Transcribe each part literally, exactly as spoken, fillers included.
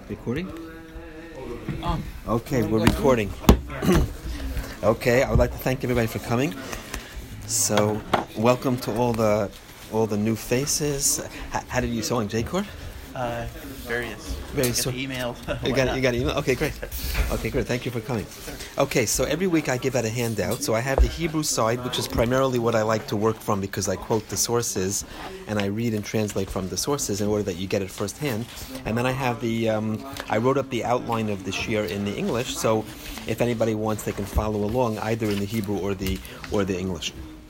Recording? Oh. Okay, we're recording. Okay, I would like to thank everybody for coming. So, welcome to all the all the new faces. H- how did you song, J-Core? Uh, various. Various. So, email. You got it, you got an email? Okay, great. Okay, good. Thank you for coming. Okay, so every week I give out a handout. So I have the Hebrew side, which is primarily what I like to work from because I quote the sources and I read and translate from the sources in order that you get it firsthand. And then I have the, um, I wrote up the outline of the shir in the English, so if anybody wants, they can follow along either in the Hebrew or the or the English.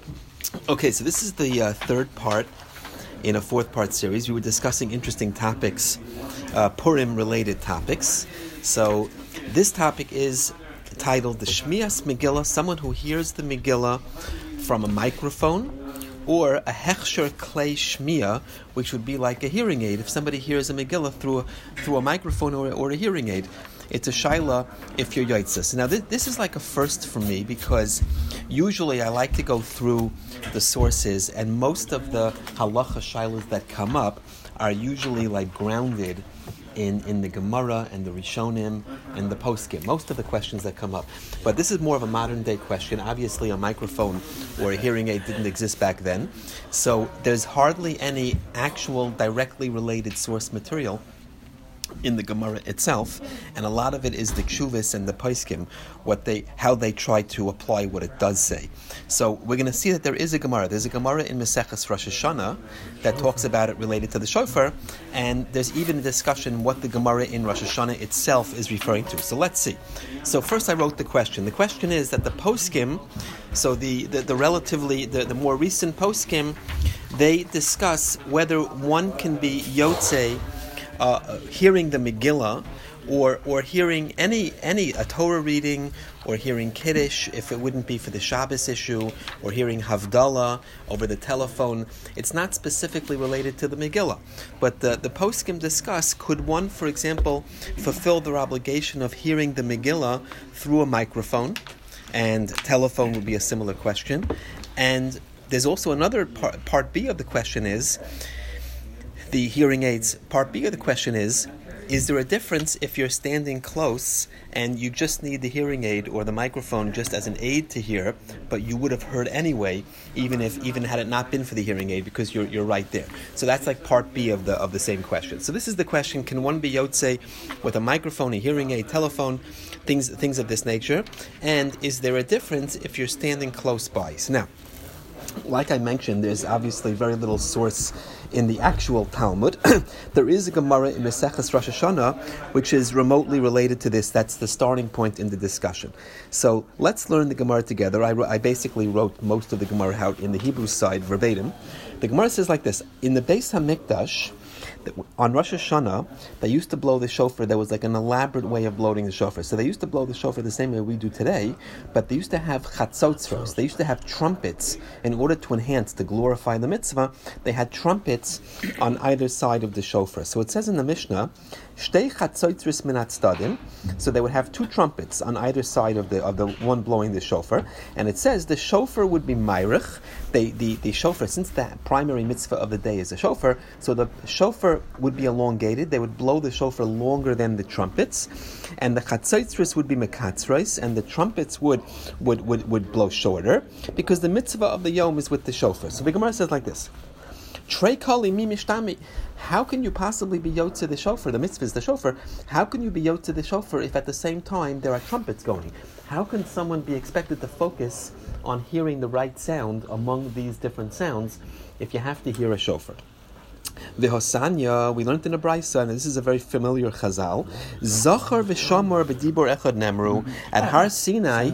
Okay, so this is the uh, third part in a fourth-part series. We were discussing interesting topics, uh, Purim-related topics. So this topic is titled the Shmias Megillah, someone who hears the Megillah from a microphone, or a Hechsher Klei Shmiya, which would be like a hearing aid. If somebody hears a Megillah through a, through a microphone or, or a hearing aid, it's a shaila if you're Yotzis. Now, this, this is like a first for me because usually I like to go through the sources, and most of the halacha shailas that come up are usually like grounded in, in the Gemara and the Rishonim and the Poskim. Most of the questions that come up. But this is more of a modern day question. Obviously, a microphone or a hearing aid didn't exist back then. So there's hardly any actual directly related source material in the Gemara itself, and a lot of it is the Kshuvis and the Poskim, what they, how they try to apply what it does say. So we're going to see that there is a Gemara. There's a Gemara in Maseches Rosh Hashanah that talks about it related to the shofar, and there's even a discussion what the Gemara in Rosh Hashanah itself is referring to. So let's see. So first I wrote the question. The question is that the Poskim, so the, the, the relatively, the, the more recent Poskim, they discuss whether one can be Yotzei Uh, hearing the Megillah, or or hearing any any a Torah reading, or hearing Kiddush if it wouldn't be for the Shabbos issue, or hearing Havdalah over the telephone. It's not specifically related to the Megillah, but the the poskim discuss, could one, for example, fulfill their obligation of hearing the Megillah through a microphone, and telephone would be a similar question. And there's also another part, part B of the question is the hearing aids. Part B of the question is, is there a difference if you're standing close and you just need the hearing aid or the microphone just as an aid to hear, but you would have heard anyway, even if even had it not been for the hearing aid, because you're you're right there. So that's like part B of the of the same question. So this is the question: can one be Yotzei with a microphone, a hearing aid, telephone, things things of this nature? And is there a difference if you're standing close by? So now, like I mentioned, there's obviously very little source in the actual Talmud. There is a Gemara in Maseches Rosh Hashanah which is remotely related to this. That's the starting point in the discussion. So let's learn the Gemara together. I, I basically wrote most of the Gemara out in the Hebrew side verbatim. The Gemara says like this: in the Beis HaMikdash, on Rosh Hashanah, they used to blow the shofar. There was like an elaborate way of blowing the shofar. So they used to blow the shofar the same way we do today, but they used to have chatzotzros. They used to have trumpets in order to enhance, to glorify the mitzvah. They had trumpets on either side of the shofar. So it says in the Mishnah, Shtei chatzotzros min hatzadim. So they would have two trumpets on either side of the of the one blowing the shofar. And it says the shofar would be mayrich. They, the, the shofar, since the primary mitzvah of the day is a shofar, so the shofar would be elongated. They would blow the shofar longer than the trumpets, and the chatzotzros would be mekatzros, and the trumpets would, would, would, would blow shorter, because the mitzvah of the yom is with the shofar. So the Gemara says like this: Trei kali mi mishtami. How can you possibly be Yotzei the shofar? The mitzvah is the shofar. How can you be Yotzei the shofar if at the same time there are trumpets going? How can someone be expected to focus on hearing the right sound among these different sounds if you have to hear a shofar? V'hosanya, we learned in a brayso, and this is a very familiar chazal. Zachar v'shamor b'dibor echad nemru. At Har Sinai,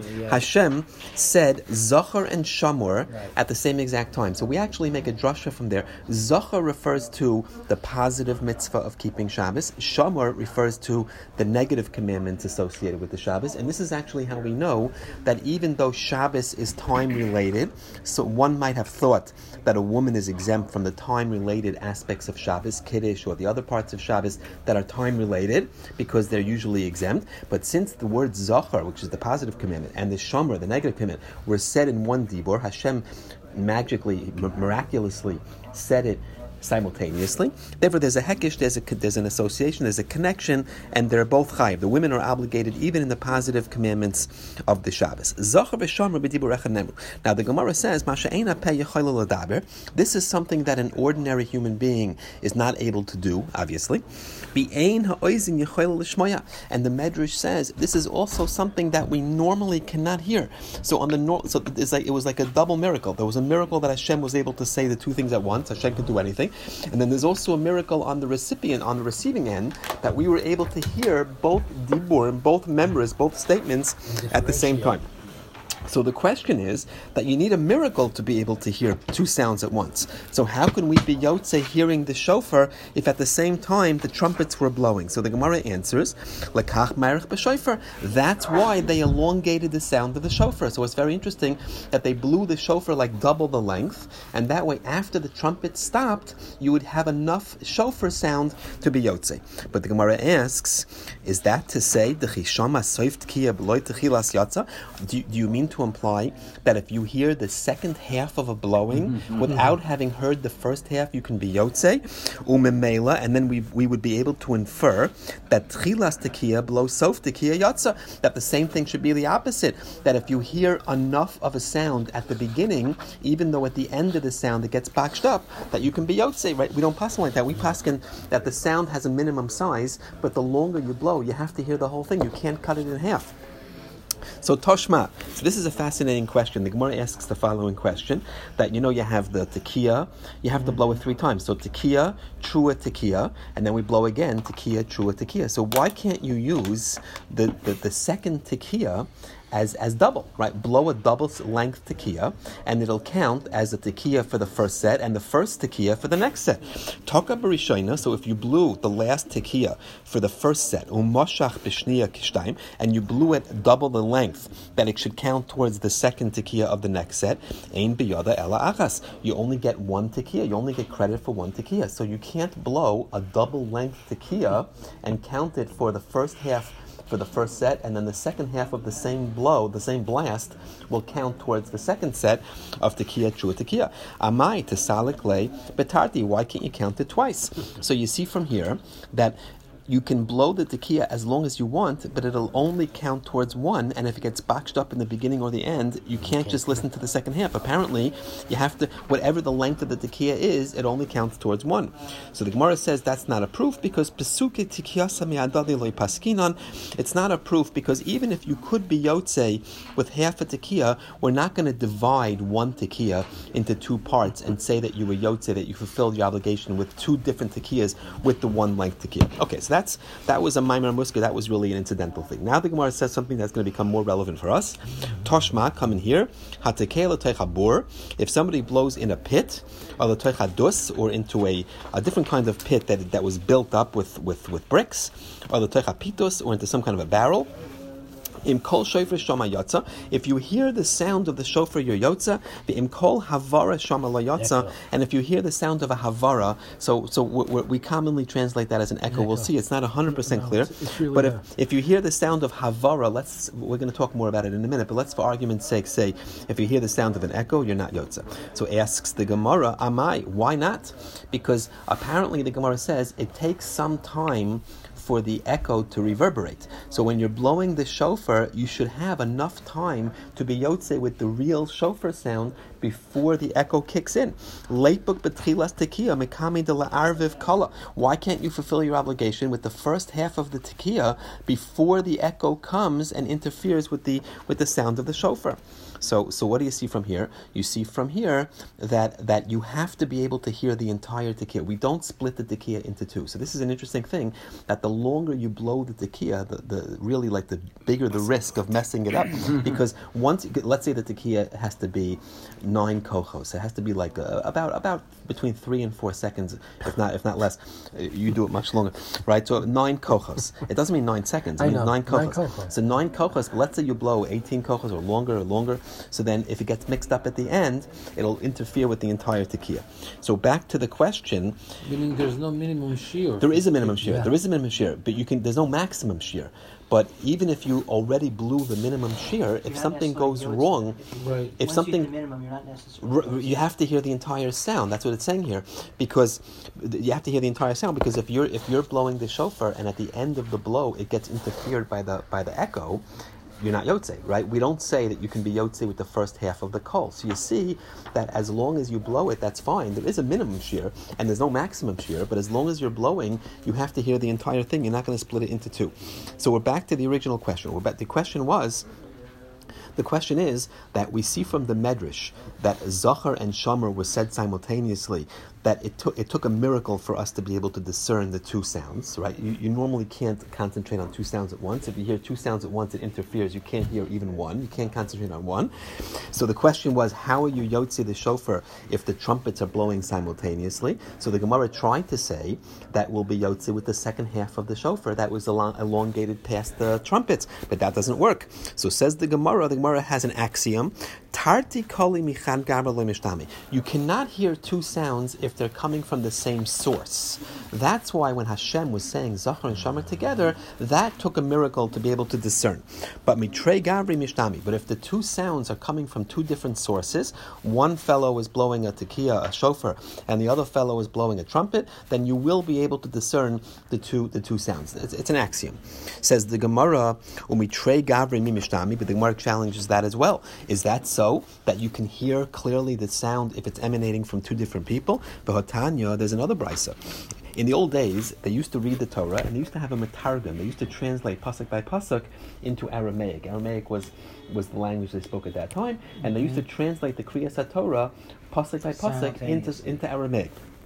Hashem said Zachar and Shamor at the same exact time. So we actually make a drasha from there. Zachar refers to the positive mitzvah of keeping Shabbos. Shamor refers to the negative commandments associated with the Shabbos. And this is actually how we know that even though Shabbos is time related, so one might have thought that a woman is exempt from the time-related aspects of Shabbos, Kiddush, or the other parts of Shabbos that are time-related, because they're usually exempt. But since the word Zachar, which is the positive commandment, and the Shomer, the negative commandment, were said in one dibor, Hashem magically, miraculously said it simultaneously. Therefore, there's a hekish, there's a there's an association, there's a connection, and they're both chayiv. The women are obligated even in the positive commandments of the Shabbos. Now the Gemara says, this is something that an ordinary human being is not able to do, obviously. And the Medrash says this is also something that we normally cannot hear. So on the nor- so it's like it was like a double miracle. There was a miracle that Hashem was able to say the two things at once. Hashem could do anything, and then there's also a miracle on the recipient, on the receiving end, that we were able to hear both dibur and both members, both statements at the same time. So the question is that you need a miracle to be able to hear two sounds at once. So how can we be yotze hearing the shofar if at the same time the trumpets were blowing? So the Gemara answers, lekach marich b'shofar. That's why they elongated the sound of the shofar. So it's very interesting that they blew the shofar like double the length, and that way after the trumpet stopped, you would have enough shofar sound to be yotze. But the Gemara asks, is that to say the chishama soif tkiya b'loy techilas yatza? Do you mean to imply that if you hear the second half of a blowing mm-hmm. without having heard the first half, you can be yotze, umemela, and then we we would be able to infer that tchilas tekiya below sof tekiya yatza, that the same thing should be the opposite, that if you hear enough of a sound at the beginning, even though at the end of the sound it gets boxed up, that you can be yotze, right? We don't pass like that. We paskin that the sound has a minimum size, but the longer you blow, you have to hear the whole thing. You can't cut it in half. So Toshma, so this is a fascinating question. The Gemara asks the following question, that you know you have the tekiya, you have to blow it three times. So tekiya, trua tekiya, and then we blow again, tekiya, trua tekiya. So why can't you use the, the, the second tekiya as as double, right? Blow a double length tekiya, and it'll count as a tekiya for the first set and the first tekiya for the next set. Toka b'rishayna, so if you blew the last tekiya for the first set, umoshach b'shniya kishtaim, and you blew it double the length, that it should count towards the second tekiya of the next set, ein biyada ela achas. You only get one tekiya, you only get credit for one tekiya. So you can't blow a double length tekiya and count it for the first half for the first set, and then the second half of the same blow, the same blast, will count towards the second set of tekiya, trua tekiya. Amai tesalik le betarti. Why can't you count it twice? So you see from here that you can blow the tekiya as long as you want, but it'll only count towards one, and if it gets boxed up in the beginning or the end, you can't just listen to the second half. Apparently, you have to, whatever the length of the tekiya is, it only counts towards one. So the Gemara says that's not a proof, because pesuke tekiyasa mi'adadi lo paskinan, it's not a proof, because even if you could be yotze with half a tekiya, we're not going to divide one tekiya into two parts and say that you were yotze, that you fulfilled your obligation with two different tekiyas with the one length tekiya. Okay, so that's that was a Maimar Muska, that was really an incidental thing. Now the Gemara says something that's going to become more relevant for us. Toshma, come in here. If somebody blows in a pit, or or into a, a different kind of pit that that was built up with, with, with bricks, or or into some kind of a barrel, Im kol shofar shama yatza. If you hear the sound of the shofar, you're yotza. The im kol havara shama la yatza. And if you hear the sound of a havara, so so we, we commonly translate that as an echo. An we'll echo. See it's not one hundred percent no, clear. It's, it's really but if, if you hear the sound of havara, let's we're going to talk more about it in a minute. But let's, for argument's sake, say if you hear the sound of an echo, you're not yotza. So asks the Gemara, Amai, why not? Because apparently the Gemara says it takes some time for the echo to reverberate. So when you're blowing the shofar, you should have enough time to be yotze with the real shofar sound before the echo kicks in. Why can't you fulfill your obligation with the first half of the tekiya before the echo comes and interferes with the with the sound of the shofar? So, so what do you see from here? You see from here that, that you have to be able to hear the entire tekiya. We don't split the tekiya into two. So this is an interesting thing, that the longer you blow the tekiya, the, the really like the bigger the risk of messing it up. Because once, let's say the tekiya has to be nine kochos. It has to be like a, about about between three and four seconds, if not if not less. You do it much longer, right? So nine kochos. It doesn't mean nine seconds. It I means know. nine kochos. Nine kochos. So nine kochos. But let's say you blow eighteen kochos or longer or longer. So then if it gets mixed up at the end, it'll interfere with the entire tekiya. So back to the question. Meaning there's no minimum shear. There is a minimum shear. Yeah. There is a minimum shear, but you can. There's no maximum shear. But even if you already blew the minimum shear, if something goes wrong, Right. if Once something you hit the minimum, you're not necessarily. R- you have to hear the entire sound. That's what it's saying here, because th- you have to hear the entire sound. Because if you're if you're blowing the shofar and at the end of the blow it gets interfered by the by the echo, you're not yotze, right? We don't say that you can be yotze with the first half of the kol. So you see that as long as you blow it, that's fine. There is a minimum shear and there's no maximum shear, but as long as you're blowing, you have to hear the entire thing. You're not going to split it into two. So we're back to the original question. We're back. The question was. The question is that we see from the Medrash that Zachar and Shomer were said simultaneously, that it took it took a miracle for us to be able to discern the two sounds, right? You, you normally can't concentrate on two sounds at once. If you hear two sounds at once, it interferes. You can't hear even one. You can't concentrate on one. So the question was, how are you yotze the shofar if the trumpets are blowing simultaneously? So the Gemara tried to say that we'll be yotze with the second half of the shofar that was elong- elongated past the trumpets, but that doesn't work. So says the Gemara, the Gemara has an axiom, Tarti koli michan gabra lo mishtami. You cannot hear two sounds if they're coming from the same source. That's why when Hashem was saying Zachar and Shomer together, that took a miracle to be able to discern. But mitrei gavri mishtami. But if the two sounds are coming from two different sources, one fellow is blowing a tekiah, a shofar, and the other fellow is blowing a trumpet, then you will be able to discern the two the two sounds. It's, it's an axiom. Says the Gemara, umitrei gavri mi mishtami, but the Gemara challenges that as well. Is that so? That you can hear clearly the sound if it's emanating from two different people? But Tanya, there's another brisa. In the old days, they used to read the Torah and they used to have a metargum. They used to translate pasuk by pasuk into Aramaic. Aramaic was, was the language they spoke at that time, and mm-hmm. they used to translate the Kriyas HaTorah pasuk by pasuk into, into Aramaic.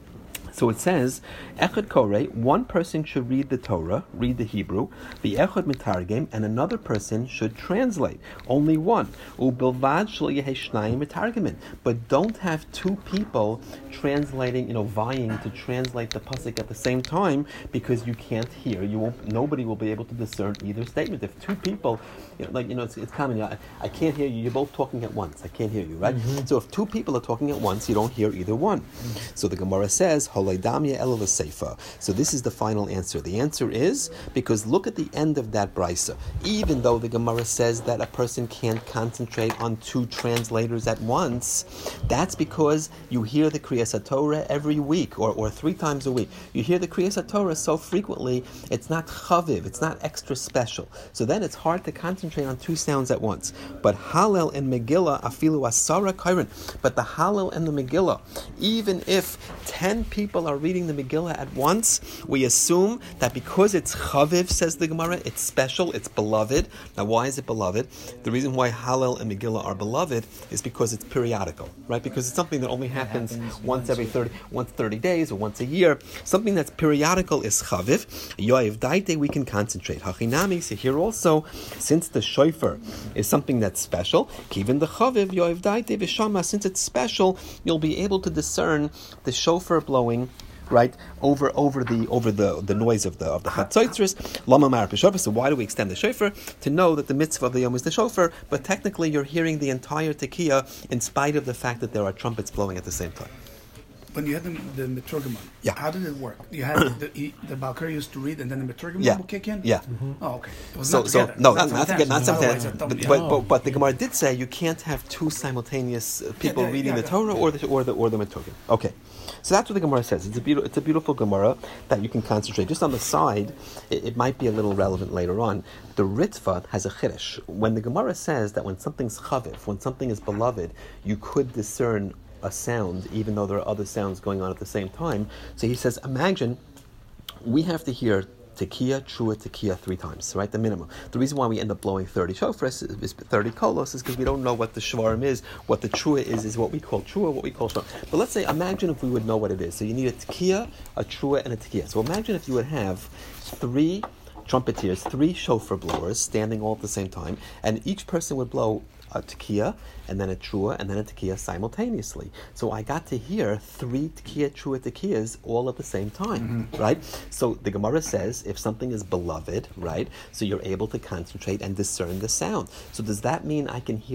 So it says, Echad Koreh, one person should read the Torah, read the Hebrew, the Echad Mitargem, and another person should translate. Only one. Ubilvad shel yehei shnayim mitargemin. But don't have two people translating, you know, vying to translate the pasuk at the same time, because you can't hear. You won't. Nobody will be able to discern either statement. If two people, you know, like you know, it's, it's common. I, I can't hear you. You're both talking at once. I can't hear you, right? Mm-hmm. So if two people are talking at once, you don't hear either one. Mm-hmm. So the Gemara says, so this is the final answer. The answer is because look at the end of that brisa. Even though the Gemara says that a person can't concentrate on two translators at once, that's because you hear the Kriyas HaTorah every week or, or three times a week. You hear the Kriyas HaTorah so frequently, it's not chaviv, it's not extra special. So then it's hard to concentrate on two sounds at once. But Hallel and Megillah afilu asara kairin. But the Hallel and the Megillah, even if ten people are reading the Megillah at once, we assume that because it's chaviv, says the Gemara, it's special, it's beloved. Now, why is it beloved? The reason why Hallel and Megillah are beloved is because it's periodical, right? Because it's something that only happens, happens once every thirty, once thirty days or once a year. Something that's periodical is chaviv. Yoav daite, we can concentrate. Hachinami, so here also, since the shofar is something that's special, even the chaviv, yoav daite v'shama, since it's special, you'll be able to discern the shofar blowing, right, over over the over the, the noise of the of the chatzaitzris. Lama mar b'shofar. So why do we extend the shofar? To know that the mitzvah of the yom is the shofar, but technically you're hearing the entire tekiah in spite of the fact that there are trumpets blowing at the same time. When you had the, the Meturgamon, yeah. How did it work? You had the he, the Balkar used to read, and then the Meturgamon yeah. would kick in. Yeah. Mm-hmm. Oh, okay. It was so, not so together. no, not, not together, not sometimes. But, But, yeah. but, but but the Gemara did say you can't have two simultaneous people yeah, reading yeah, the yeah. Torah or the or the or the Meturgam. Okay, so that's what the Gemara says. It's a beautiful it's a beautiful Gemara that you can concentrate. Just on the side, it, it might be a little relevant later on. The Ritva has a chiddush. When the Gemara says that when something's chaviv, when something is beloved, you could discern a sound, even though there are other sounds going on at the same time. So he says, imagine we have to hear tekiah, trua, tekiah three times, right? The minimum. The reason why we end up blowing thirty shofars is, is thirty kolos is because we don't know what the shvarim is. What the trua is is what we call trua, what we call shvarim. But let's say, imagine if we would know what it is. So you need a tekiah, a trua, and a tekiah. So imagine if you would have three trumpeters, three shofar blowers standing all at the same time, and each person would blow a tekiah, and then a trua, and then a tekiah simultaneously. So I got to hear three tekiah, trua, tekiyahs all at the same time, mm-hmm. right? So the Gemara says, if something is beloved, right, so you're able to concentrate and discern the sound. So does that mean I can hear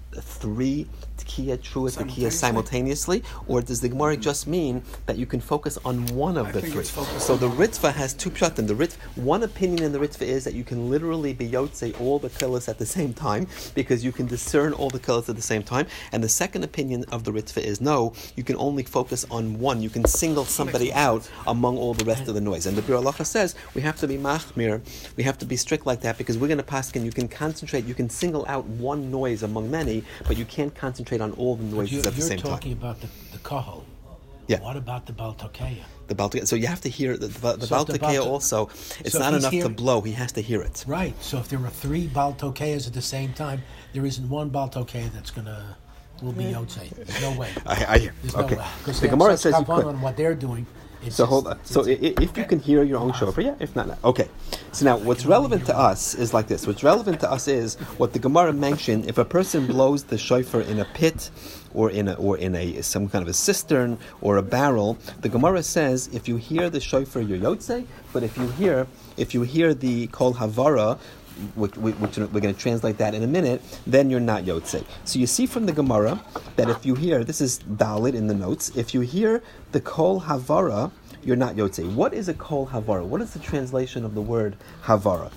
three Tekiah, Truah, Tekiah simultaneously, or does the Gemara just mean that you can focus on one of I the think three? it's focused So on the one. Ritva has two pshatim. The Ritva, one opinion in the Ritva is that you can literally be yotzei all the kilos at the same time because you can discern all the kilos at the same time. And the second opinion of the Ritva is no, you can only focus on one. You can single somebody out among all the rest of the noise. And the Bir Halacha says we have to be machmir, we have to be strict like that because we're going to paskin. You can concentrate, you can single out one noise among many, but you can't concentrate on all the noises You're, at the you're same talking time. about the, the kahal. Yeah. What about the Baltokeya? The Baltokeya. So you have to hear the, the, the So if the Baltokeya Balto- also. It's So if not he's enough to hearing- blow. He has to hear it. Right. So if there were three Baltokeyas at the same time, there isn't one Baltokeya that's gonna will be Yotzei. There's no way. I, I hear. There's Okay. no way. Because The Gemara says you on could. what they're doing. It's So just- hold on. So i- it's- i- if you can hear your own shofar, yeah. If not, not. Okay. So now, what's relevant to us is like this. What's relevant to us is what the Gemara mentioned. If a person blows the shofar in a pit, or in a or in a some kind of a cistern or a barrel, the Gemara says if you hear the shofar, you're yotzei. But if you hear if you hear the kol havara, which, which we're going to translate that in a minute, then you're not yotzei. So you see from the Gemara that if you hear, this is Dalit in the notes, if you hear the kol havara, you're not yotzei. What is a kol havara? What is the translation of the word havara?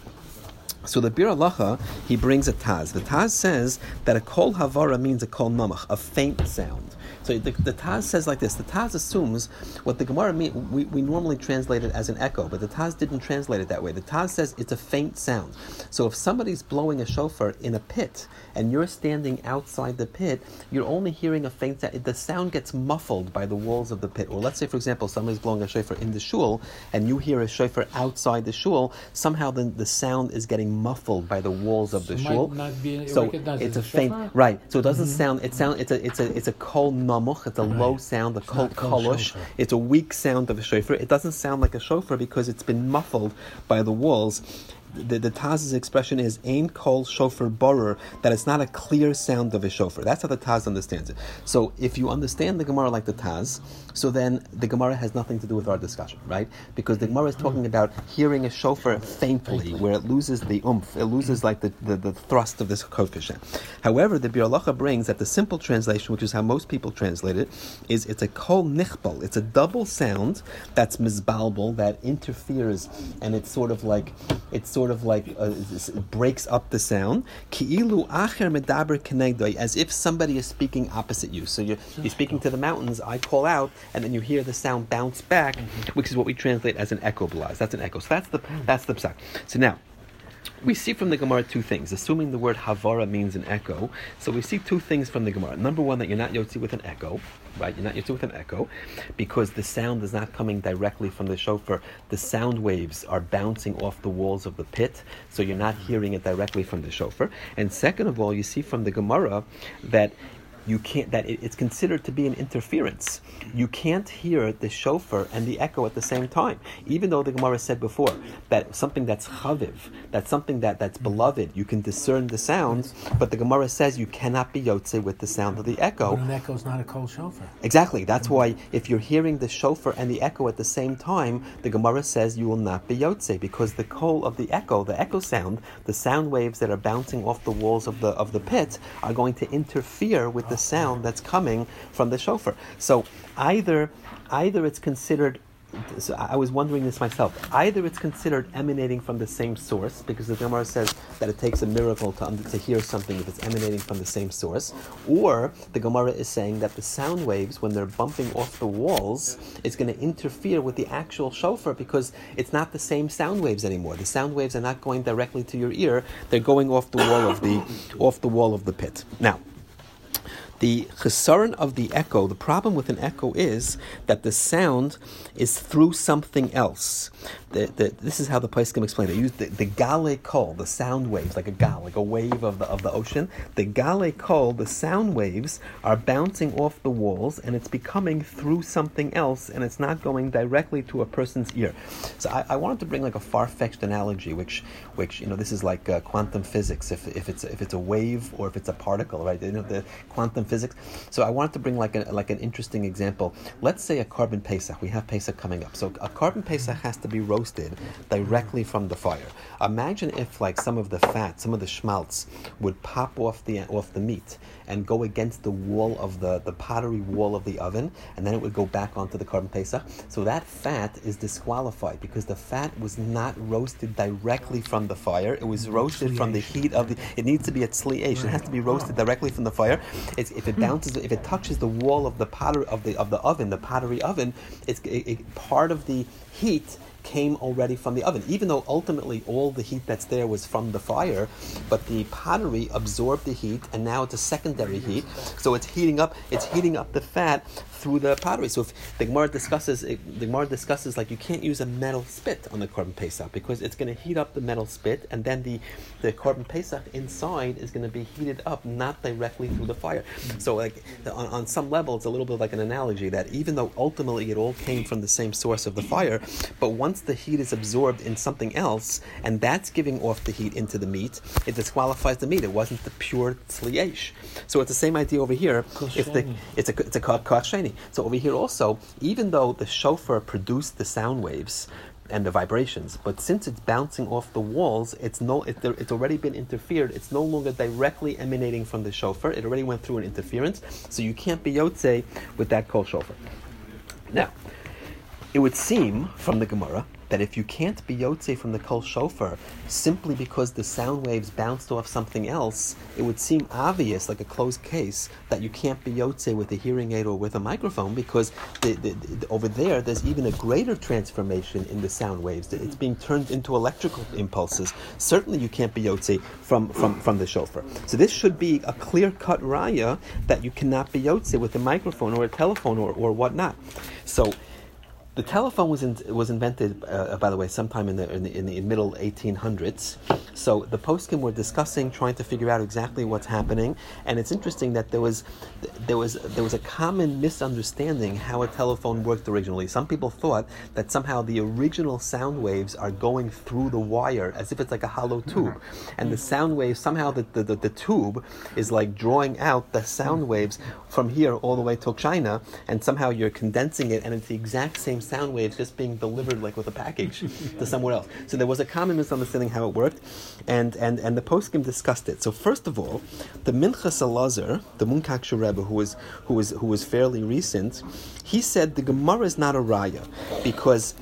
So the Bir Halacha, he brings a Taz. The Taz says that a kol havara means a kol namach, a faint sound. So the, the Taz says like this. The Taz assumes what the Gemara mean. We, we normally translate it as an echo, but the Taz didn't translate it that way. The Taz says it's a faint sound. So if somebody's blowing a shofar in a pit and you're standing outside the pit, you're only hearing a faint sound. The sound gets muffled by the walls of the pit. Or let's say, for example, somebody's blowing a shofar in the shul and you hear a shofar outside the shul. Somehow the, the sound is getting muffled by the walls of the So shul. might not be So recognized it's as a a faint, shofar? right? So it doesn't sound. It sound. It's a. It's a. It's a kol namuch. It's a low sound. A kol not kol kolosh. shofar. It's a weak sound of a shofar. It doesn't sound like a shofar because it's been muffled by the walls. The, the Taz's expression is "Ein kol shofar borer," that it's not a clear sound of a shofar. That's how the Taz understands it. So if you understand the Gemara like the Taz, so then the Gemara has nothing to do with our discussion, right? Because the Gemara is talking about hearing a shofar faintly, where it loses the oomph, it loses like the, the, the thrust of this koefficient. However, the Bir Halacha brings that the simple translation, which is how most people translate it, is it's a kol nichbal. It's a double sound that's mizbalbal, that interferes, and it's sort of like it's sort of like uh, it breaks up the sound. Ki'ilu acher medaber kenegdoi, as if somebody is speaking opposite you. So you're, you're speaking to the mountains. I call out, and then you hear the sound bounce back, which is what we translate as an echo blaz. That's an echo. So that's the that's the psak. So now, we see from the Gemara two things. Assuming the word havara means an echo, so we see two things from the Gemara. Number one, that you're not yotzi with an echo, right? You're not yotzi with an echo, because the sound is not coming directly from the shofar. The sound waves are bouncing off the walls of the pit, so you're not hearing it directly from the shofar. And second of all, you see from the Gemara that you can't, that it, it's considered to be an interference. You can't hear the shofar and the echo at the same time. Even though the Gemara said before that something that's chaviv, that's something that, that's beloved, you can discern the sounds, but the Gemara says you cannot be yotze with the sound of the echo. But an echo is not a kol shofar. Exactly. That's why if you're hearing the shofar and the echo at the same time, the Gemara says you will not be yotze, because the kol of the echo, the echo sound, the sound waves that are bouncing off the walls of the of the pit are going to interfere with the sound that's coming from the shofar. So either either it's considered, so I was wondering this myself, either it's considered emanating from the same source, because the Gemara says that it takes a miracle to, under, to hear something if it's emanating from the same source, or the Gemara is saying that the sound waves, when they're bumping off the walls, is going to interfere with the actual shofar, because it's not the same sound waves anymore. The sound waves are not going directly to your ear, they're going off the wall of the off the wall of the pit. Now, the chesaron of the echo, the problem with an echo is that the sound is through something else. The, the, this is how the Poskim explain it. They use the, the gale kol, the sound waves, like a gal, like a wave of the of the ocean. The gale kol, the sound waves, are bouncing off the walls, and it's becoming through something else, and it's not going directly to a person's ear. So I, I wanted to bring like a far-fetched analogy, which, which you know, this is like uh, quantum physics. If if it's if it's a wave or if it's a particle, right? You know, the quantum physics. So I wanted to bring like a like an interesting example. Let's say a carbon pesach. We have pesach coming up. So a carbon pesach has to be roasted directly from the fire. Imagine if like some of the fat, some of the schmaltz would pop off the off the meat and go against the wall of the, the pottery wall of the oven, and then it would go back onto the carbon pesach. So that fat is disqualified because the fat was not roasted directly from the fire. It was roasted from the heat of the. It needs to be a tzli'esh. It has to be roasted directly from the fire. It's, if it bounces, if it touches the wall of the potter of the of the oven, the pottery oven, it's it, it, part of the heat came already from the oven, even though ultimately all the heat that's there was from the fire, but the pottery absorbed the heat, and now it's a secondary heat, so it's heating up. It's heating up the fat through the pottery. So if the Gemara discusses, the Gemara discusses like you can't use a metal spit on the carbon pesach because it's going to heat up the metal spit, and then the the carbon pesach inside is going to be heated up, not directly through the fire. So like on, on some level, it's a little bit like an analogy that even though ultimately it all came from the same source of the fire, but once the heat is absorbed in something else, and that's giving off the heat into the meat, it disqualifies the meat. It wasn't the pure tzli'esh. So it's the same idea over here. If the it's a it's a koach sheni. So over here also, even though the shofar produced the sound waves and the vibrations, but since it's bouncing off the walls, it's no it, it's already been interfered. It's no longer directly emanating from the shofar. It already went through an interference, so you can't be yotzei with that kol shofar. Now, it would seem from the Gemara that if you can't be yotze from the kol shofar simply because the sound waves bounced off something else, it would seem obvious, like a closed case, that you can't be yotze with a hearing aid or with a microphone because the, the, the, over there there's even a greater transformation in the sound waves. It's being turned into electrical impulses. Certainly you can't be yotze from, from, from the shofar. So this should be a clear-cut raya that you cannot be yotze with a microphone or a telephone or, or whatnot. So the telephone was in, was invented, uh, by the way, sometime in the in the, in the middle eighteen hundreds. So the poskim were discussing, trying to figure out exactly what's happening, and it's interesting that there was there was there was a common misunderstanding how a telephone worked originally. Some people thought that somehow the original sound waves are going through the wire as if it's like a hollow tube, and the sound waves somehow the the, the, the tube is like drawing out the sound waves from here all the way to China, and somehow you're condensing it, and it's the exact same sound waves just being delivered like with a package to somewhere else. So there was a common misunderstanding how it worked, and and, and the poskim discussed it. So first of all, the Minchas Elazar, the Munkaksher Rebbe, who was who was who was fairly recent, he said the Gemara is not a raya because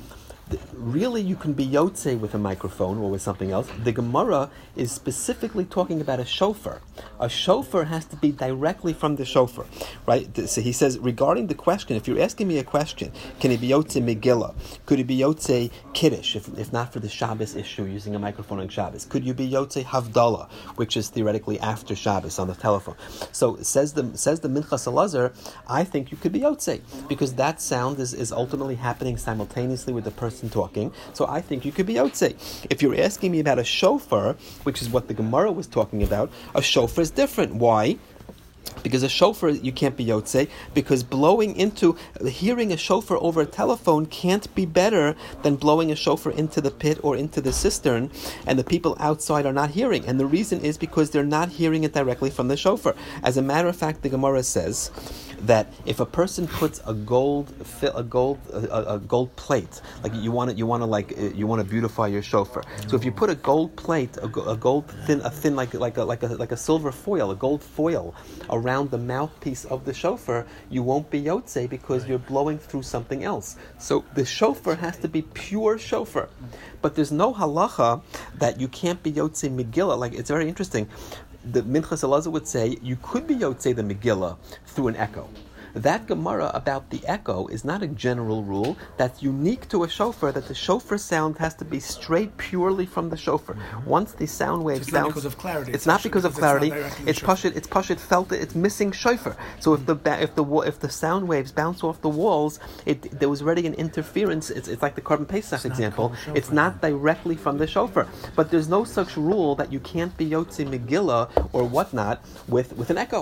really you can be yotze with a microphone or with something else. The Gemara is specifically talking about a shofar. A shofar has to be directly from the shofar, right? So he says, regarding the question, if you're asking me a question, can it be yotze Megillah? Could it be yotze Kiddush, if, if not for the Shabbos issue, using a microphone on Shabbos? Could you be yotze Havdalah, which is theoretically after Shabbos on the telephone? So says the says the Minchas Elazar, I think you could be yotze, because that sound is, is ultimately happening simultaneously with the person talking, so I think you could be yotze. If you're asking me about a shofar, which is what the Gemara was talking about, a shofar is different. Why? Because a shofar, you can't be yotze, because blowing into, hearing a shofar over a telephone can't be better than blowing a shofar into the pit or into the cistern, and the people outside are not hearing. And the reason is because they're not hearing it directly from the shofar. As a matter of fact, the Gemara says that if a person puts a gold a gold a, a gold plate, like you want to you want to like you want to beautify your shofar. So if you put a gold plate, a, a gold thin a thin like like a like a like a silver foil, a gold foil around the mouthpiece of the shofar, you won't be yotze because you're blowing through something else. So the shofar has to be pure shofar. But there's no halacha that you can't be yotze Megillah. Like, it's very interesting. The Minchas Elazar would say you could be yotze the Megillah through an echo. That Gemara about the echo is not a general rule. That's unique to a shofar, that the shofar sound has to be straight purely from the shofar. Once the sound waves it's bounce... not because of clarity. It's, it's not because of clarity. It's Pashut, it's Pashut felt it, it's missing shofar. So if the if the if the sound waves bounce off the walls, it there was already an interference. It's, it's like the carbon pesach it's example. It's not directly from the shofar. But there's no such rule that you can't be yotze Megillah or whatnot with, with an echo.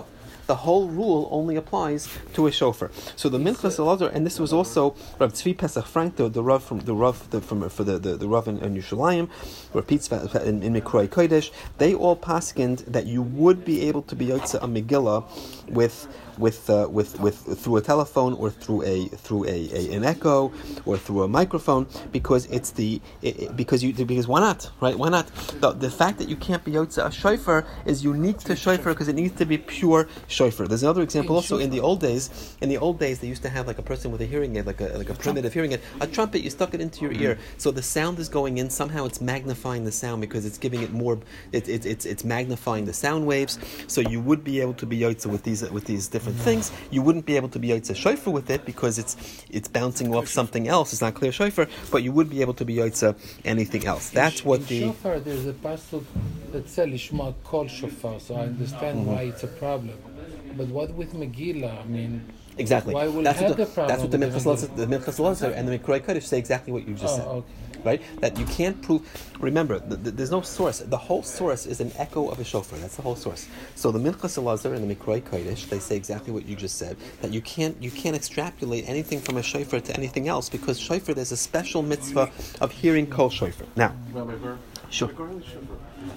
the whole rule only applies to a shofar. So the Minchas Elazar, and this was also Rav Tzvi Pesach Frank, the, the Rav from the Rav the, from for the the, the Rav in, in Yerushalayim, Rav Pitzva in, in Mikroi Kodesh. They all paskined that you would be able to be yotze a Megillah with. With, uh, with with through a telephone or through a through a, a an echo or through a microphone, because it's the it, it, because you because why not, right? Why not? The, the fact that you can't be yotze a shofar is unique to shofar because it needs to be pure shofar. There's another example also in the old days. In the old days, they used to have like a person with a hearing aid, like a like a primitive hearing aid, a trumpet. You stuck it into your ear, so the sound is going in. Somehow it's magnifying the sound because it's giving it more. It, it, it's it's magnifying the sound waves. So you would be able to be yotze with these with these different things. You wouldn't be able to be yotze shofar with it because it's it's bouncing off something else. It's not clear shofar, but you would be able to be yotze anything else. That's what in the shofar. There's a pasuk that says lishma kol shofar, so I understand mm-hmm. why it's a problem. But what with Megillah? I mean. Exactly. Why will that's, have what the, the problem that's what the with Minchas the Minchas Elazar and the Mikroi Kodesh say exactly what you just oh, said. Okay. Right? That you can't prove. Remember, the, the, there's no source. The whole source is an echo of a shofar. That's the whole source. So the Minchas Elazar and the Mikroi Kodesh, they say exactly what you just said. That you can't you can't extrapolate anything from a shofar to anything else because shofar, there's a special mitzvah of hearing kol shofar. Now, sure. Regarding the shofar,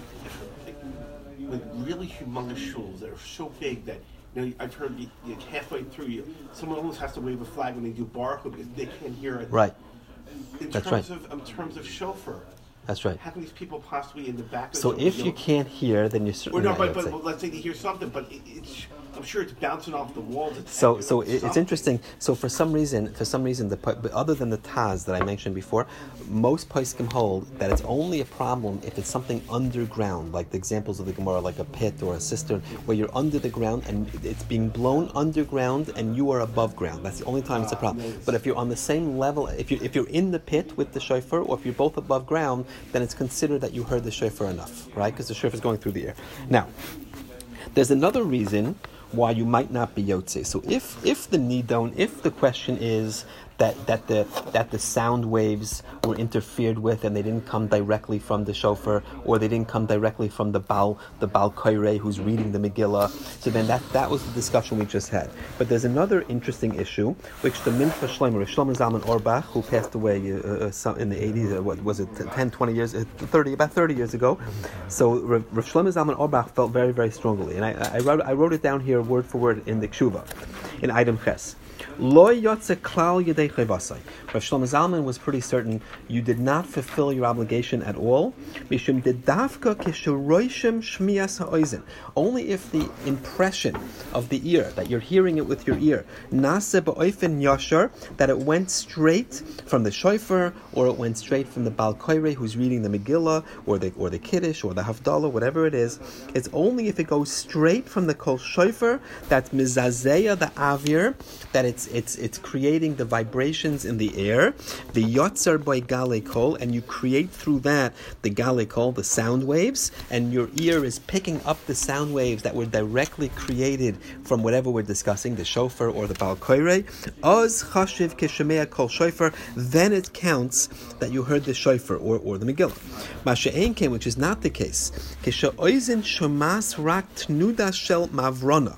like really humongous shuls that are so big that. You know, I've heard you, you halfway through, you, someone almost has to wave a flag when they do baruch because they can't hear it. Right. In That's terms right. Of, in terms of shofar, that's right. how can these people possibly in the back of So the if you can't hear, then you're certainly or no, not but, yotze. but, but let's say they hear something, but it, it's, I'm sure it's bouncing off the walls. It's So, so it's it, it's something. interesting. So, for some reason, for some reason, the but other than the Taz that I mentioned before, most poskim hold that it's only a problem if it's something underground, like the examples of the Gemara, like a pit or a cistern, where you're under the ground and it's being blown underground and you are above ground. That's the only time it's a problem. But if you're on the same level, if you if you're in the pit with the shofar, or if you're both above ground, then it's considered that you heard the shofar enough, right? Because the shofar is going through the air. Now, there's another reason why you might not be yotze. So if if the nidon, if the question is that that the that the sound waves were interfered with and they didn't come directly from the shofar, or they didn't come directly from the Baal the Baal Koirei who's reading the Megillah, so then that that was the discussion we just had. But there's another interesting issue which the Mincha Shlomo, Shlomo Zalman Auerbach, who passed away uh, uh, some, in the eighties, uh, what was it, ten, twenty years, uh, thirty, about thirty years ago. So Rav Shlomo Zalman Auerbach felt very, very strongly, and I, I wrote I wrote it down here word for word in the Kshuva, in item Ches. Lo yotze klal yedei chayvasai. Rav Shlomo Zalman was pretty certain you did not fulfill your obligation at all. Mishum dedavka kisheroishem shmias ha'oizen. Only if the impression of the ear, that you're hearing it with your ear, nase ba'oifen yashar, that it went straight from the shofar, or it went straight from the Baal Koirei who's reading the Megillah, or the or the Kiddush, or the Havdalah, whatever it is. It's only if it goes straight from the kol shofar, that's mizazeya the avir, that it's it's it's creating the vibrations in the air, the yotzar by galei kol, and you create through that the galei kol, the sound waves, and your ear is picking up the sound waves that were directly created from whatever we're discussing, the shofar or the Baal Koirei. Oz chashiv keshemea kol shofar, then it counts that you heard the shofar or, or the Megillah. Masha'ein came, which is not the case. Kesheoizin shomas rak tnuda shel mavrona.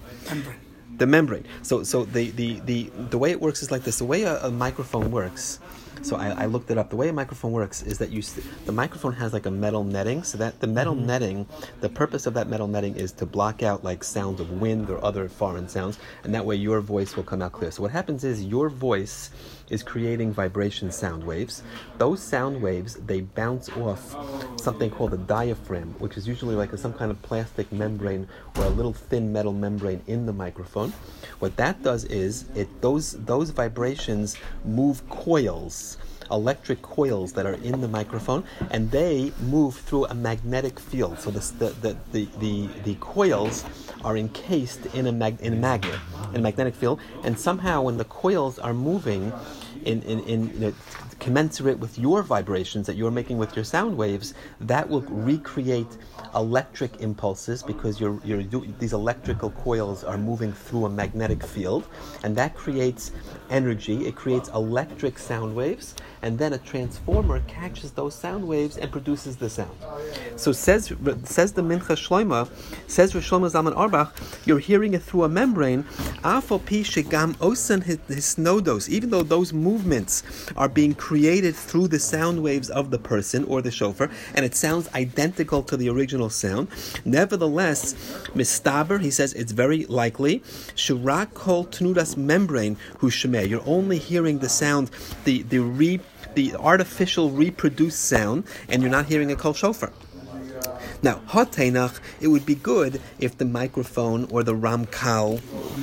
The membrane. So, so the, the, the, the way it works is like this. The way a, a microphone works. So I, I looked it up. The way a microphone works is that you st- the microphone has like a metal netting. So that the metal mm-hmm. netting, the purpose of that metal netting is to block out like sounds of wind or other foreign sounds, and that way your voice will come out clear. So what happens is your voice is creating vibration sound waves. Those sound waves, they bounce off something called a diaphragm, which is usually like a, some kind of plastic membrane or a little thin metal membrane in the microphone. What that does is it those those vibrations move coils, electric coils that are in the microphone, and they move through a magnetic field. So this, the, the, the, the, the coils are encased in a, mag, in a magnet, in a magnetic field, and somehow when the coils are moving in, in, in you know, commensurate with your vibrations that you're making with your sound waves, that will recreate electric impulses because you're, you're do, these electrical coils are moving through a magnetic field, and that creates energy. It creates electric sound waves, and then a transformer catches those sound waves and produces the sound. So says says the Mincha Shloima, says Rosh Shlomo Zalman Auerbach, you're hearing it through a membrane. Afal pi shegam osan hisnodos, even though those movements are being created through the sound waves of the person or the shofar, and it sounds identical to the original sound. Nevertheless, mistaber, he says it's very likely shurak kol tnudas membrane hu shemeh. You're only hearing the sound, the the re the artificial reproduced sound, and you're not hearing a kol shofar. Now, Hatenach, it would be good if the microphone or the ramkal,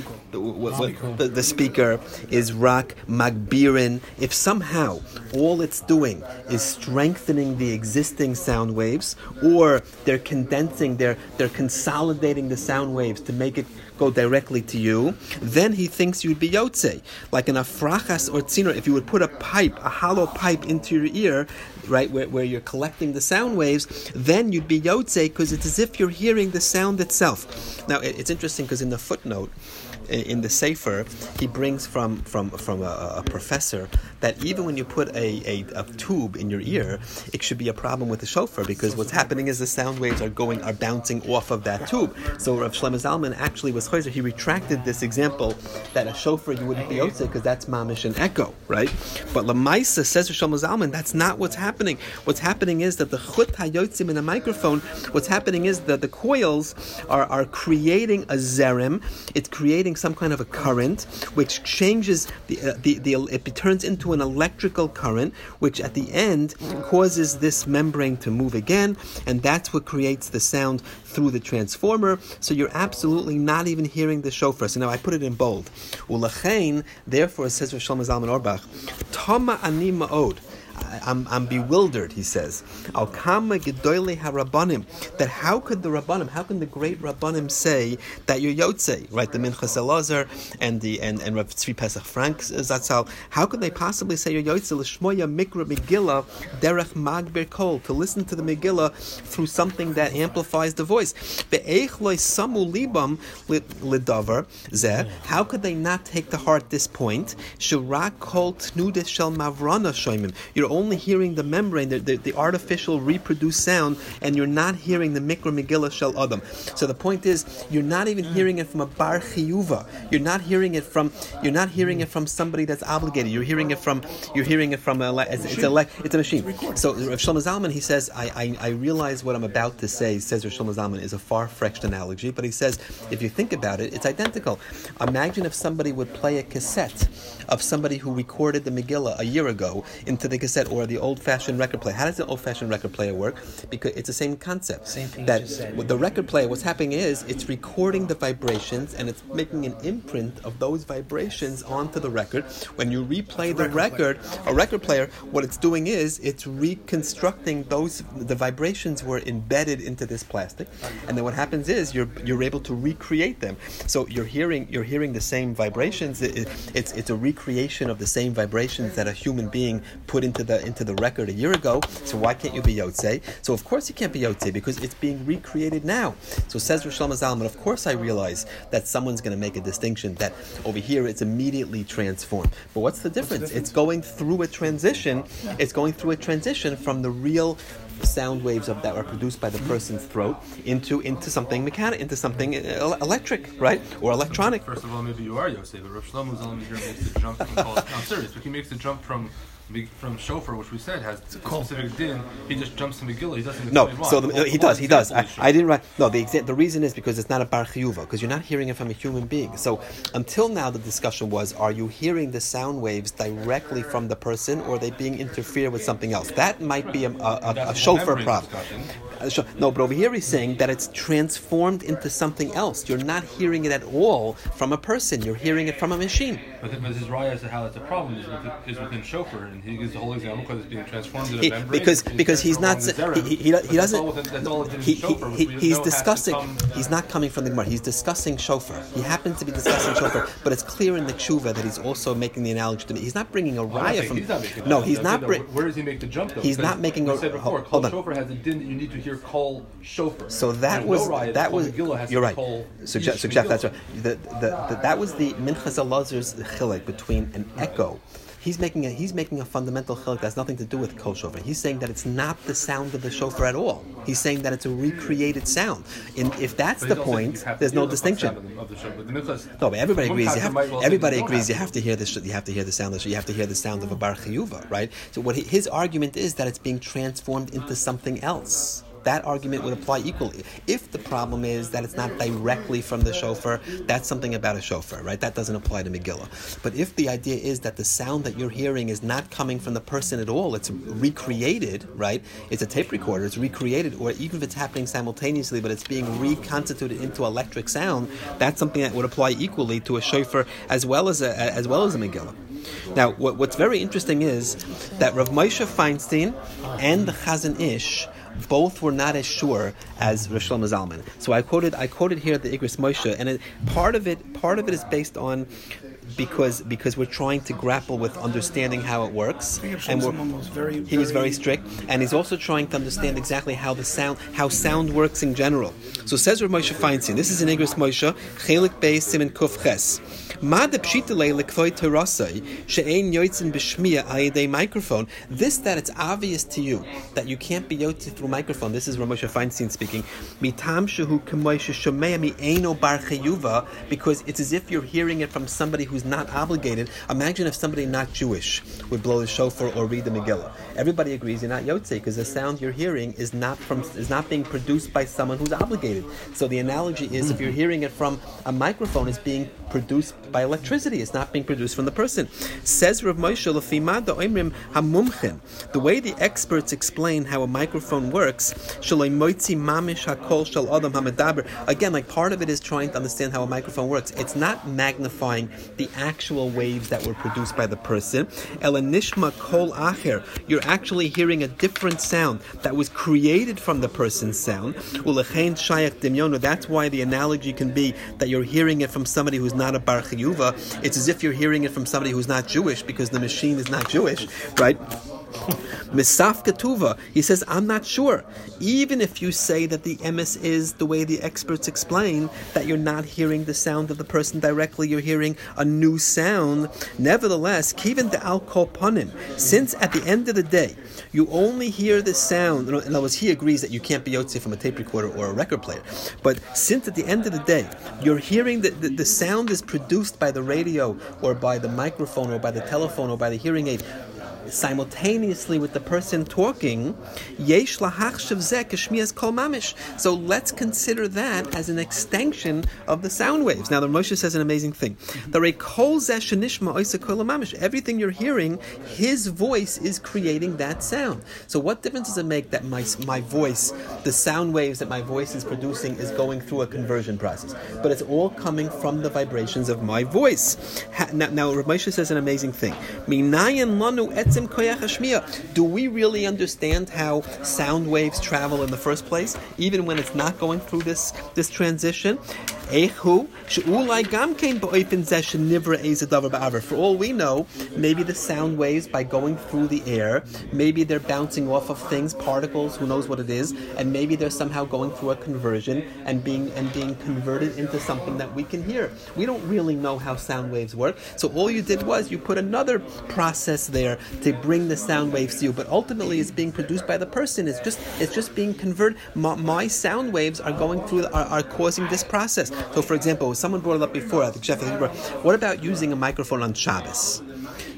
the, the, the speaker, is rak magbirin. If somehow all it's doing is strengthening the existing sound waves, or they're condensing, they're they're consolidating the sound waves to make it go directly to you, then he thinks you'd be yotze. Like an afrachas or tziner, if you would put a pipe, a hollow pipe into your ear, right, where, where you're collecting the sound waves, then you'd be yotze, because it's as if you're hearing the sound itself. Now, it, it's interesting because in the footnote, in the Sefer, he brings from from from a, a professor that even when you put a, a, a tube in your ear, it should be a problem with the shofar, because what's happening is the sound waves are going are bouncing off of that tube. So Rav Shlomo Zalman actually was chayzer. He retracted this example that a shofar you wouldn't be yotze because that's mamish an echo, right? But Lamaisa says Rav Shlomo Zalman, that's not what's happening. What's happening is that the chut hayotzim in a microphone, what's happening is that the coils are, are creating a zerem. It's creating some kind of a current, which changes the, uh, the the it turns into an electrical current, which at the end causes this membrane to move again, and that's what creates the sound through the transformer. So you're absolutely not even hearing the shofar. So now I put it in bold. Ulachein, therefore, says Rosh Shlomo Zalman Auerbach, Tama ani ma'od. I'm, I'm bewildered, he says. Al kama gedoyle harabanim. That how could the rabbanim, how can the great rabbanim say that you're yotze, right? The Minchas Elazar and the and and Rav Tzvi Pesach Frank Zatzal. How could they possibly say you're yotze l'shmoya mikra Megillah derech magber kol, to listen to the Megillah through something that amplifies the voice? Be'eich loy samu libam lidavar zeh. How could they not take to heart this point? Shurak kol tnudes shel mavrana shoymim. You're only hearing the membrane, the, the, the artificial reproduced sound, and you're not hearing the Mikra Megillah Shel Adam. So the point is, you're not even hearing it from a bar chiyuva. You're not hearing it from. You're not hearing it from somebody that's obligated. You're hearing it from. You're hearing it from a. It's, it's a. It's a machine. So Rav Shlomo Zalman, he says, I, I I realize what I'm about to say. Says Rav Shlomo Zalman is a far-fetched analogy, but he says if you think about it, it's identical. Imagine if somebody would play a cassette of somebody who recorded the Megillah a year ago into the cassette, or the old-fashioned record player. How does the old-fashioned record player work? Because it's the same concept. Same thing that you just said. With the record player, what's happening is it's recording the vibrations and it's making an imprint of those vibrations onto the record. When you replay the record, a record player, what it's doing is it's reconstructing those. The vibrations were embedded into this plastic, and then what happens is you're you're able to recreate them. So you're hearing you're hearing the same vibrations. It, it, it's it's a recreation of the same vibrations that a human being put into the into the record a year ago. So why can't you be yotze? So of course you can't be yotze because it's being recreated now. So says Rosh Shlomo Zalman, of course I realize that someone's going to make a distinction that over here it's immediately transformed. But what's the difference? What's the difference? It's going through a transition. It's going through a transition from the real sound waves of that are produced by the person's throat into into something mechanical, into something electric, right, or electronic. First of all, maybe you are Yosef, but Rav Shlomo Zalman here makes the jump from. No, I'm serious, but he makes the jump from. From shofar, which we said has a specific din, he just jumps to Megillah. He doesn't. No, so the, he does. He does. I, I didn't write. No, the exa- the reason is because it's not a bar chiyuva, because you're not hearing it from a human being. So until now, the discussion was: are you hearing the sound waves directly from the person, or are they being interfered with something else? That might be a, a, a, a shofar problem. No, but over here he's saying that it's transformed into something else. You're not hearing it at all from a person. You're hearing it from a machine. But his raya as to how it's a problem is within, is within shofar, and he gives the whole example because it's being transformed into he, a membrane. because because he's not he, he, he, he doesn't within, that's all within he, shofar, he, which we he's know has to discussing come- he's not coming from the Gemara. He's discussing shofar. He happens to be discussing shofar, but it's clear in the tshuva that he's also making the analogy to me. He's not bringing a Well, I'm raya saying from he's not making no the he's jump. not Though, bring. Where does he make the jump though? He's Because not making we a- said before, hold kol on. shofar has a din that you need to hear kol shofar. So that There's was no raya that kol was Megillah has to you're be right. kol So, ish Jeff, so Jeff, that's Megillah. right. The, the, the, that was the Minchas Elazar's chilek between an echo. He's making a he's making a fundamental chilek that has nothing to do with kol shofar. He's saying that it's not the sound of the shofar at all. He's saying that it's a recreated sound. And if that's But the he's also saying point, you have to there's hear no the distinction. sound of the- of the shofar. But the Minchas- No, but everybody one agrees. You pastor have, might well say everybody you don't agrees. You to. have to hear this. You have to hear the sound. Of, you have to hear the sound of a bar chiyuva, right? So what he, his argument is that it's being transformed into something else. That argument would apply equally. If the problem is that it's not directly from the shofar, that's something about a shofar, right? That doesn't apply to Megillah. But if the idea is that the sound that you're hearing is not coming from the person at all, it's recreated, right? It's a tape recorder, it's recreated, or even if it's happening simultaneously, but it's being reconstituted into electric sound, that's something that would apply equally to a shofar as well as a, as well as a Megillah. Now, what, what's very interesting is that Rav Moshe Feinstein and the Chazon Ish both were not as sure as Rosh Shlomo Zalman. So I quoted I quoted here the Igros Moshe, and it, part of it part of it is based on because because we're trying to grapple with understanding how it works, and we're, was very, he was very very strict, and he's also trying to understand exactly how the sound how sound works in general. So says Rav Moshe Feinstein, this is in Igros Moshe, Chelik Beis Siman Kuf Ches. Ma de pshitale lekvoi terasai she'ein yotzin b'shmiya ayidei microphone. This that it's obvious to you that you can't be yotzi through microphone. This is Rav Moshe Feinstein speaking. Mitam shehu k'moi sheshomea mi eino bar chayuva, because it's as if you're hearing it from somebody who's not obligated. Imagine if somebody not Jewish would blow the shofar or read the Megillah. Everybody agrees you're not yotzi because the sound you're hearing is not from is not being produced by someone who's obligated. So the analogy is if you're hearing it from a microphone, it's being produced by electricity. It's not being produced from the person. Says Rav Moshe, Lefima da oimrim hamumchin. The way the experts explain how a microphone works, shaloi moitzi mamish hakol shal adam hamedaber. Again, like part of it is trying to understand how a microphone works. It's not magnifying the actual waves that were produced by the person. Ela nishma kol acher. You're actually hearing a different sound that was created from the person's sound. Ulechein shayach dimyono. That's why the analogy can be that you're hearing it from somebody who's not a bar chiyuva. It's as if you're hearing it from somebody who's not Jewish because the machine is not Jewish, right? Misaf Ketuva, he says, I'm not sure. Even if you say that the emes is the way the experts explain, that you're not hearing the sound of the person directly, you're hearing a new sound. Nevertheless, Kivin de al Kopanim, since at the end of the day, you only hear the sound, in other words, he agrees that you can't be yotze from a tape recorder or a record player, but since at the end of the day, you're hearing that the, the sound is produced by the radio or by the microphone or by the telephone or by the hearing aid, simultaneously with the person talking, yesh lahachshav zeh k'shmias kol mamish. So let's consider that as an extension of the sound waves. Now, the Moshe says an amazing thing. The kol zeh shenishma oisa kol mamish. Everything you're hearing, his voice is creating that sound. So what difference does it make that my my voice, the sound waves that my voice is producing, is going through a conversion process? But it's all coming from the vibrations of my voice. Ha, now, now Rav Moshe says an amazing thing. Minayin lanu et do we really understand how sound waves travel in the first place, even when it's not going through this this transition? For all we know, maybe the sound waves, by going through the air, maybe they're bouncing off of things, particles, who knows what it is, and maybe they're somehow going through a conversion and being and being converted into something that we can hear. We don't really know how sound waves work, so all you did was you put another process there to bring the sound waves to you, but ultimately it's being produced by the person. It's just it's just being converted. My, my sound waves are going through, are, are causing this process. So, for example, someone brought it up before, I think Jeff, what about using a microphone on Shabbos?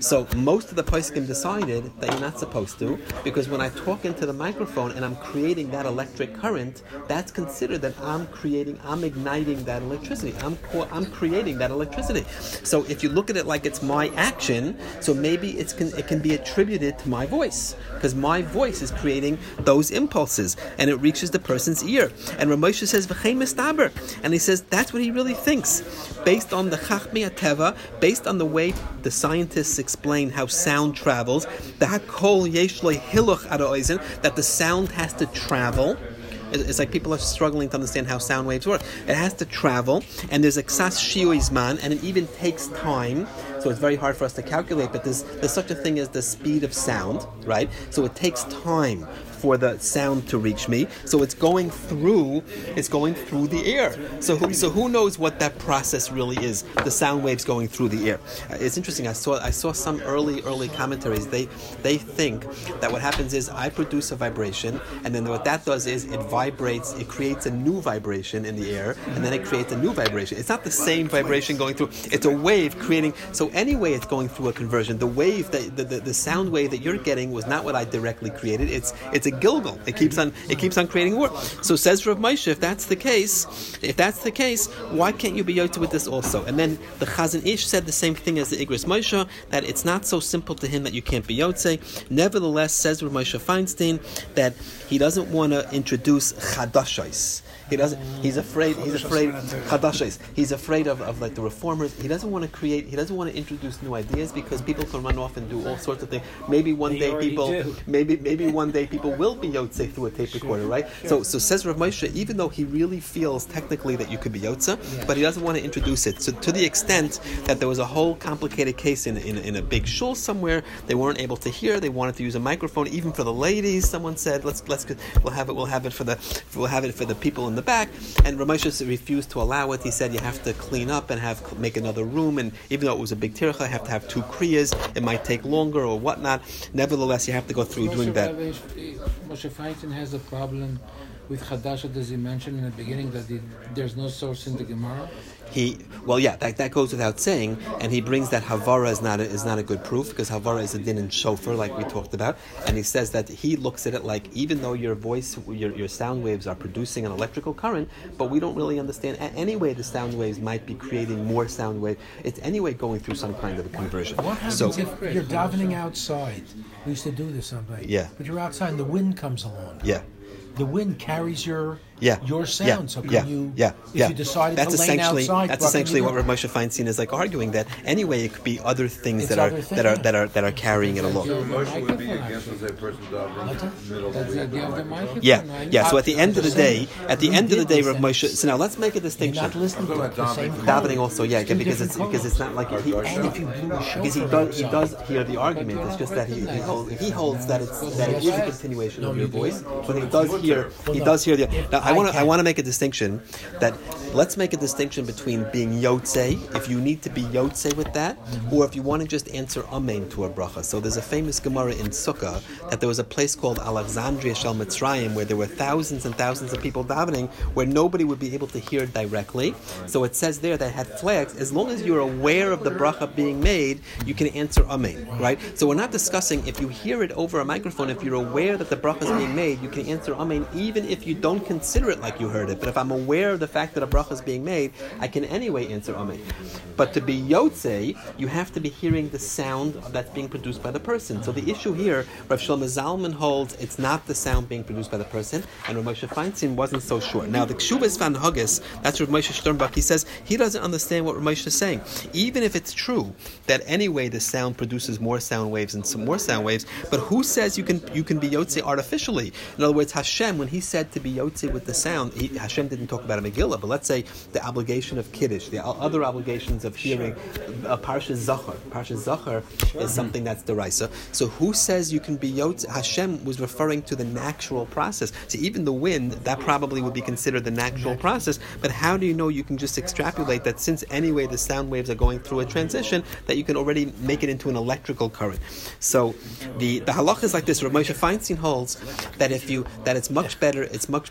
So most of the poskim decided that you're not supposed to, because when I talk into the microphone and I'm creating that electric current, that's considered that I'm creating, I'm igniting that electricity. I'm I'm creating that electricity. So if you look at it like it's my action, so maybe it's can, it can be attributed to my voice, because my voice is creating those impulses, and it reaches the person's ear. And Ramosha says, "V'chein mistaber," and he says that's what he really thinks, based on the Chachmei Teva, based on the way the scientists explain how sound travels, the Hakol Yesh Lo Hiluch Ad Ha'ozen, that the sound has to travel. It's like people are struggling to understand how sound waves work. It has to travel, and there's a ksas shiuizman, and it even takes time. So it's very hard for us to calculate, but there's, there's such a thing as the speed of sound, right? So it takes time for the sound to reach me. So it's going through, it's going through the air. So who, so who knows what that process really is? The sound waves going through the air. Uh, it's interesting. I saw I saw some early early commentaries. They they think that what happens is I produce a vibration, and then what that does is it vibrates. It creates a new vibration in the air, and then it creates a new vibration. It's not the same vibration going through. It's a wave creating. So anyway, it's going through a conversion. The wave that the, the, the sound wave that you're getting was not what I directly created. It's it's a Gilgal. It keeps on it keeps on creating more. So says Rav Moshe, if that's the case, if that's the case, why can't you be yotze with this also? And then the Chazon Ish said the same thing as the Igros Moshe, that it's not so simple to him that you can't be yotze. Nevertheless, says Rav Moshe Feinstein that he doesn't want to introduce chadashos. He doesn't. He's afraid. He's afraid. Chadashos. He's afraid of, of like the reformers. He doesn't want to create. He doesn't want to introduce new ideas, because people can run off and do all sorts of things. Maybe one They day already people. do. Maybe maybe one day people will be yotze through a tape recorder, right? So so says Rav Moshe, even though he really feels technically that you could be yotze, but he doesn't want to introduce it. So to the extent that there was a whole complicated case in in, in a big shul somewhere, they weren't able to hear. They wanted to use a microphone, even for the ladies. Someone said, "Let's let's we'll have it. We'll have it for the we'll have it for the people in the back." And Rav Moshe refused to allow it. He said you have to clean up and have make another room, and even though it was a big tircha, you have to have two kriyas. It might take longer or whatnot. Nevertheless, you have to go through doing that. Moshe Feinstein has a problem with Chadashot, as he mentioned in the beginning, that the, there's no source in the Gemara. He well, yeah, that, that goes without saying, and he brings that Havara is not a, is not a good proof, because Havara is a din in shofar, like we talked about, and he says that he looks at it like, even though your voice, your your sound waves are producing an electrical current, but we don't really understand. Anyway, the sound waves might be creating more sound wave. It's anyway going through some kind of a conversion. What happens So, if you're davening outside? We used to do this someday. Yeah. But you're outside and the wind comes along. yeah. The wind carries your Yeah, your sound. yeah, So can yeah, you, yeah, if yeah. you decided that's to lane essentially outside, that's what can essentially you what do? Rav Moshe Feinstein is like arguing, that anyway it could be other things It's that are other that are things. that are that are carrying it along. Motion would be against a person davening in the middle of That's the the idea of the microphone. Yeah, right? yeah. So at the end of the day, at the You end of the did day, this Rav and Moshe. So now let's make a You're distinction. not listening to it, the same Davening color. also, yeah, It's two because it's different because it's colors. not like he, And if you blew a because he shofar does he outside, does hear the argument. It's just that he he holds, he holds that it's that it is a continuation of your voice, but he does hear he does hear the. Now I want to I want to make a distinction that let's make a distinction between being yotze, if you need to be yotze with that, or if you want to just answer amen to a bracha. So there's a famous Gemara in Sukkah that there was a place called Alexandria Shel Mitzrayim where there were thousands and thousands of people davening where nobody would be able to hear directly. So it says there that it had flags. As long as you're aware of the bracha being made, you can answer amen, right? So we're not discussing if you hear it over a microphone, if you're aware that the bracha is being made, you can answer amen even if you don't consider it like you heard it. But if I'm aware of the fact that a bracha is being made, I can anyway answer amen. But to be yotze, you have to be hearing the sound that's being produced by the person. So the issue here, Rav Shlomo Zalman holds it's not the sound being produced by the person, and Rav Moshe Feinstein wasn't so sure. Now the Kshuvas Van Huggis, that's Rav Moshe Sternbach, he says he doesn't understand what Rav Moshe is saying. Even if it's true that anyway the sound produces more sound waves and some more sound waves, but who says you can you can be yotze artificially? In other words, Hashem, when he said to be yotze with the sound, he, Hashem didn't talk about a Megillah, but let's say the obligation of Kiddush, the other obligations of hearing, a Parsha Zachar. Parsha Zachar is something that's deraisa. So who says you can be yotze? Hashem was referring to the natural process. So even the wind, that probably would be considered the natural process, but how do you know you can just extrapolate that since anyway the sound waves are going through a transition, that you can already make it into an electrical current? So the, the halach is like this. Rav Moshe Feinstein holds that if you that it's much better, it's much better to be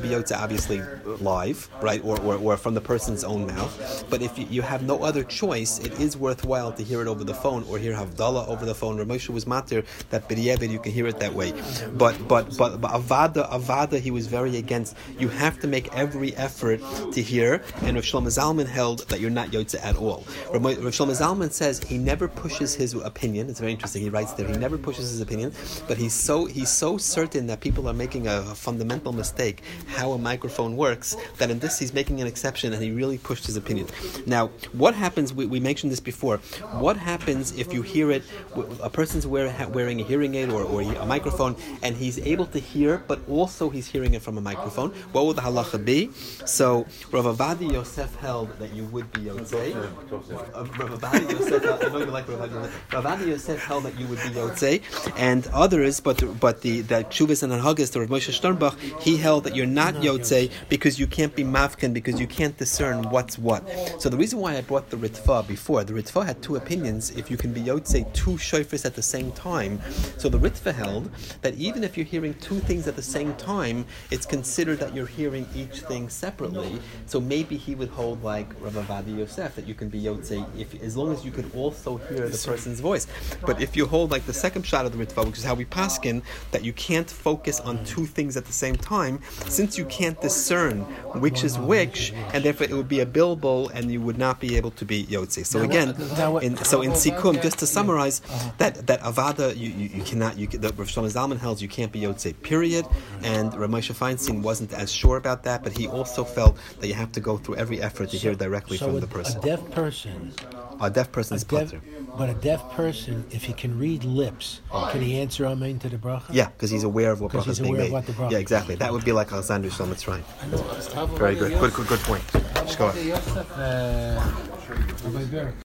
be Yotze obviously live, right, or, or, or from the person's own mouth. But if you, you have no other choice, it is worthwhile to hear it over the phone or hear Havdalah over the phone. Rav Moshe was matir that b'diavad you can hear it that way. But but but, but Avada Avada he was very against. You have to make every effort to hear. And Rav Shlomo Zalman held that you're not Yotze at all. Rav Shlomo Zalman says he never pushes his opinion. It's very interesting. He writes there he never pushes his opinion, but he's so he's so certain that people are making a, a fundamental mistake how a microphone works that in this he's making an exception and he really pushed his opinion. Now, what happens? We, we mentioned this before. What happens if you hear it? A person's wear, wearing a hearing aid or, or a microphone, and he's able to hear, but also he's hearing it from a microphone. What would the halacha be? So Rav Avadi Yosef held that you would be Yotzei. Uh, Rav Avadi Yosef, held, I know you like Rav Avadi Yosef. Rav Avadi Yosef held that you would be Yotzei, and others, but but the the Chuvas and Hanhagas, the Rav Moshe Sternbach, he held that you're not Yotzei because you can't be mafkin, because you can't discern what's what. So the reason why I brought the Ritva before, the Ritva had two opinions if you can be Yotzei two shofars at the same time. So the Ritva held that even if you're hearing two things at the same time, it's considered that you're hearing each thing separately. So maybe he would hold like Rav Avadi Yosef that you can be Yotzei if as long as you could also hear the person's voice. But if you hold like the second shot of the Ritva, which is how we paskin, that you can't focus on two things at the same time, since you can't discern which is which, and therefore it would be a bilbul and you would not be able to be Yotzei. So again, in, so in Sikum, just to summarize, that that Avada, you, you, you cannot, you, the Rav Shlomo Zalman held you can't be Yotzei, period, and Rav Moshe Feinstein wasn't as sure about that, but he also felt that you have to go through every effort to so, hear directly so from a, the person. A deaf person... A deaf person is putter. But a deaf person, if he can read lips, can he answer Amen to the bracha? Yeah, because he's aware of what bracha is being made. What the bracha yeah, exactly. That would be like Alexander Shalom, that's right. Very good. Good, good, good point. Just go on.